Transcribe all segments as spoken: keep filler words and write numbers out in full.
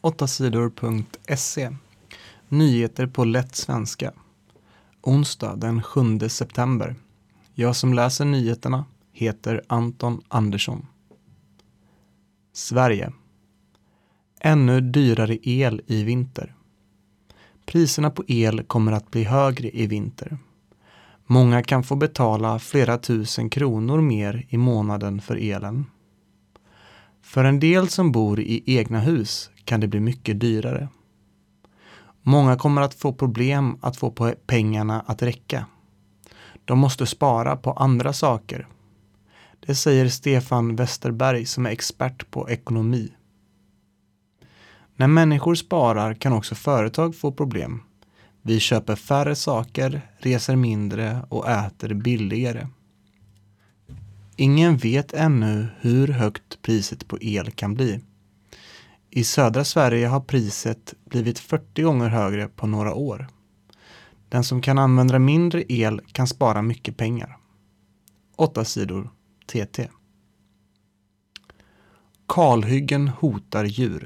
åtta sidor punkt se. Nyheter på lätt svenska. Onsdag den sjunde september. Jag som läser nyheterna heter Anton Andersson. Sverige. Ännu dyrare el i vinter. Priserna på el kommer att bli högre i vinter. Många kan få betala flera tusen kronor mer i månaden för elen. För en del som bor i egna hus kan det bli mycket dyrare. Många kommer att få problem att få pengarna att räcka. De måste spara på andra saker. Det säger Stefan Westerberg som är expert på ekonomi. När människor sparar kan också företag få problem. Vi köper färre saker, reser mindre och äter billigare. Ingen vet ännu hur högt priset på el kan bli. I södra Sverige har priset blivit fyrtio gånger högre på några år. Den som kan använda mindre el kan spara mycket pengar. Åtta sidor T T. Kalhyggen hotar djur.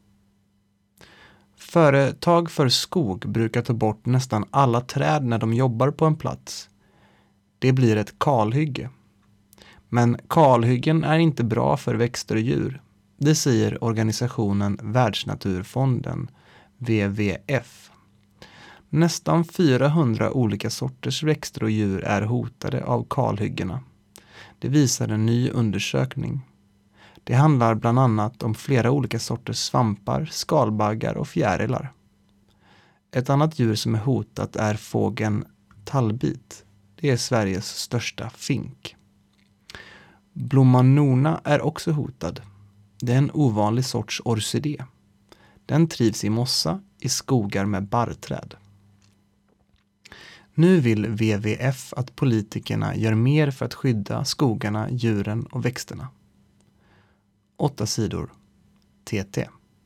Företag för skog brukar ta bort nästan alla träd när de jobbar på en plats. Det blir ett kalhygge. Men kalhyggen är inte bra för växter och djur. Det säger organisationen Världsnaturfonden, W W F. Nästan fyrahundra olika sorters växter och djur är hotade av kalhyggena. Det visar en ny undersökning. Det handlar bland annat om flera olika sorters svampar, skalbaggar och fjärilar. Ett annat djur som är hotat är fågeln tallbit. Det är Sveriges största fink. Blomman nona är också hotad. Det är en ovanlig sorts orkidé. Den trivs i mossa i skogar med barrträd. Nu vill W W F att politikerna gör mer för att skydda skogarna, djuren och växterna. Åtta sidor T T.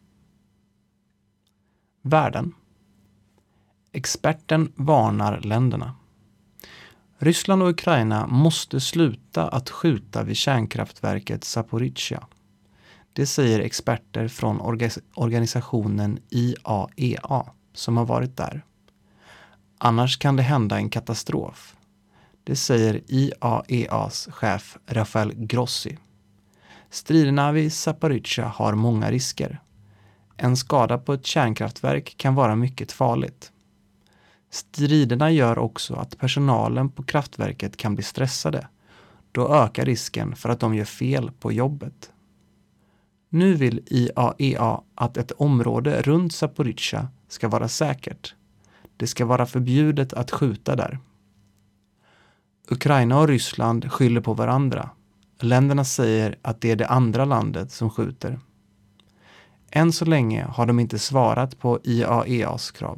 Världen. Experten varnar länderna. Ryssland och Ukraina måste sluta att skjuta vid kärnkraftverket Zaporizjzja. Det säger experter från orga- organisationen I A E A som har varit där. Annars kan det hända en katastrof. Det säger I A E A:s chef Rafael Grossi. Striderna vid Zaporizjzja har många risker. En skada på ett kärnkraftverk kan vara mycket farligt. Striderna gör också att personalen på kraftverket kan bli stressade. Då ökar risken för att de gör fel på jobbet. Nu vill I A E A att ett område runt Zaporizjzja ska vara säkert. Det ska vara förbjudet att skjuta där. Ukraina och Ryssland skyller på varandra. Länderna säger att det är det andra landet som skjuter. Än så länge har de inte svarat på I A E A:s krav.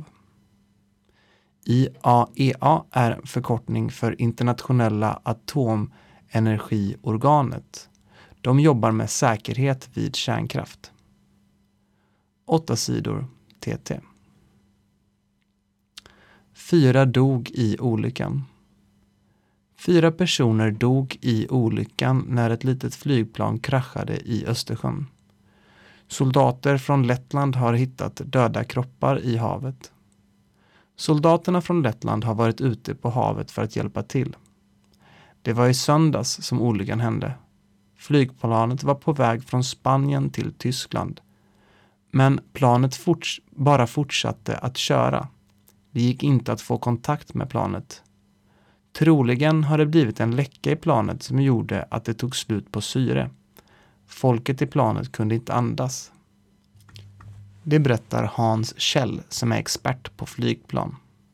I A E A är en förkortning för Internationella atomenergiorganet. De jobbar med säkerhet vid kärnkraft. Åtta sidor T T. Fyra dog i olyckan. Fyra personer dog i olyckan när ett litet flygplan kraschade i Östersjön. Soldater från Lettland har hittat döda kroppar i havet. Soldaterna från Lettland har varit ute på havet för att hjälpa till. Det var i söndags som olyckan hände. Flygplanet var på väg från Spanien till Tyskland. Men planet forts- bara fortsatte att köra. Det gick inte att få kontakt med planet. Troligen har det blivit en läcka i planet som gjorde att det tog slut på syre. Folket i planet kunde inte andas. Det berättar Hans Kjell som är expert på flygplan.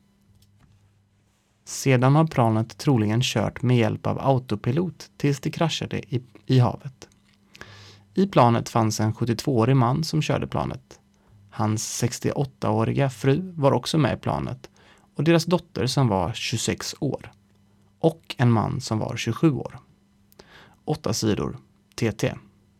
Sedan har planet troligen kört med hjälp av autopilot tills det kraschade i, i havet. I planet fanns en sjuttiotvåårig man som körde planet. Hans sextioåttaåriga fru var också med i planet och deras dotter som var tjugosex år. Och en man som var tjugosju år. Åtta sidor T T.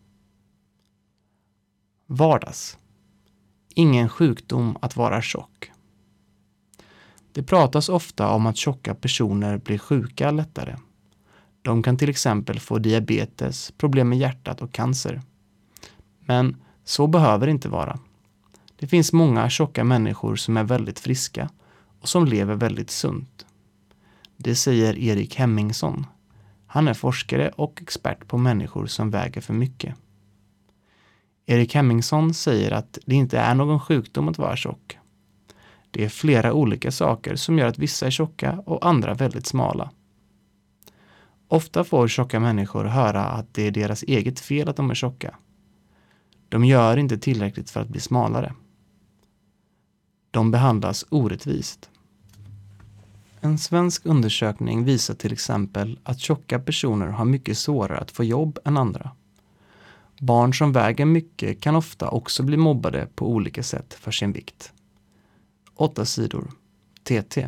Vardags. Ingen sjukdom att vara tjock. Det pratas ofta om att tjocka personer blir sjuka lättare. De kan till exempel få diabetes, problem med hjärtat och cancer. Men så behöver det inte vara. Det finns många tjocka människor som är väldigt friska och som lever väldigt sunt. Det säger Erik Hemmingsson. Han är forskare och expert på människor som väger för mycket. Erik Hemmingsson säger att det inte är någon sjukdom att vara tjock. Det är flera olika saker som gör att vissa är tjocka och andra väldigt smala. Ofta får tjocka människor höra att det är deras eget fel att de är tjocka. De gör inte tillräckligt för att bli smalare. De behandlas orättvist. En svensk undersökning visar till exempel att tjocka personer har mycket svårare att få jobb än andra. Barn som väger mycket kan ofta också bli mobbade på olika sätt för sin vikt. Åtta sidor. T T.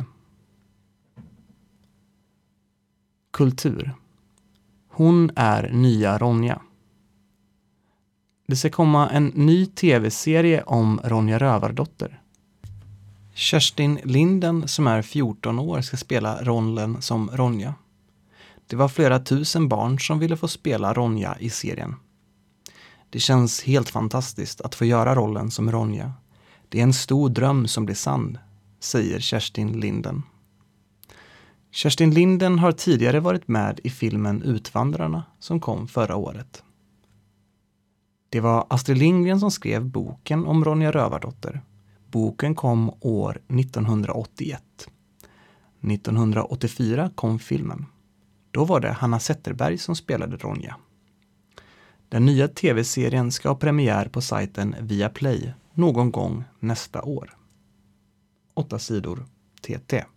Kultur. Hon är nya Ronja. Det ska komma en ny tv-serie om Ronja Rövardotter. Kerstin Linden som är fjorton år ska spela rollen som Ronja. Det var flera tusen barn som ville få spela Ronja i serien. Det känns helt fantastiskt att få göra rollen som Ronja. Det är en stor dröm som blir sann, säger Kerstin Linden. Kerstin Linden har tidigare varit med i filmen Utvandrarna som kom förra året. Det var Astrid Lindgren som skrev boken om Ronja Rövardotter. Boken kom år nittonhundraåttioett. nittonhundraåttiofyra kom filmen. Då var det Hanna Zetterberg som spelade Ronja. Den nya tv-serien ska ha premiär på sajten Viaplay någon gång nästa år. Åtta sidor T T.